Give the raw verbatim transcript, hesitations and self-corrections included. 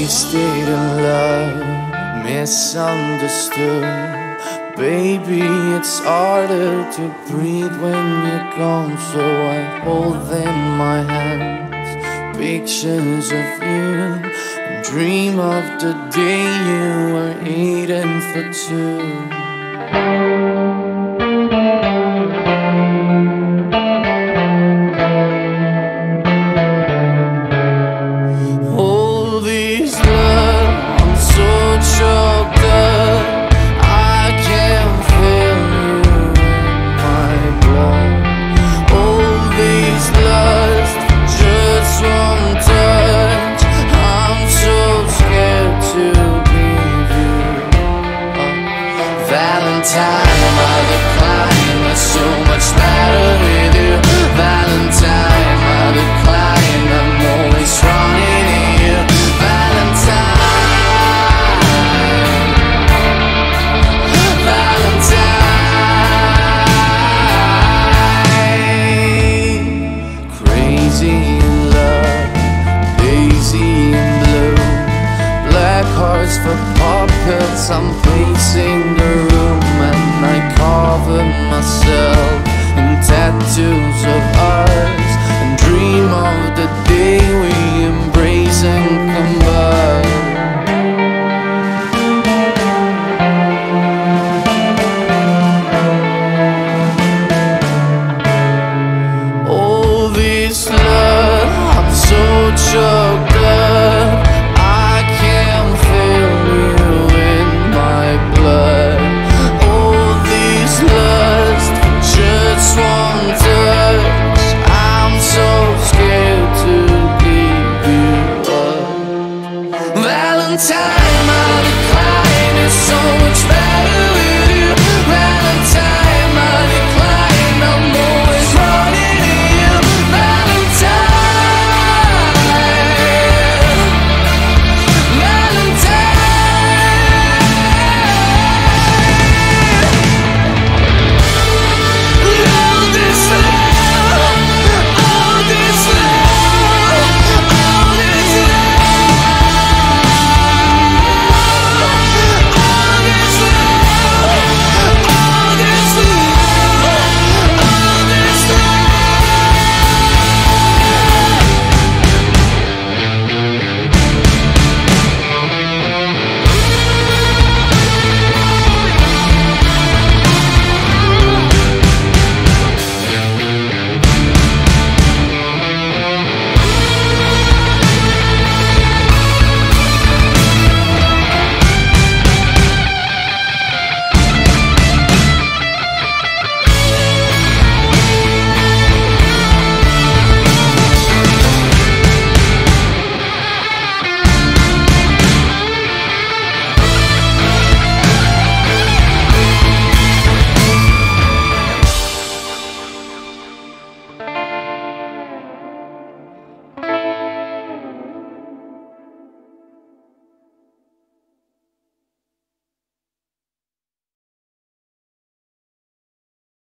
Wasted in love, misunderstood. Baby, it's harder to breathe when you're gone, so I hold in my hands pictures of you and dream of the day you were eating for two. Valentine, I decline, there's so much matter with you. Valentine, I decline, I'm always running to you. Valentine, Valentine. Crazy in love, lazy in blue. Black hearts for puppets, I'm pacing the room. And I cover myself in tattoos of ours and dream of the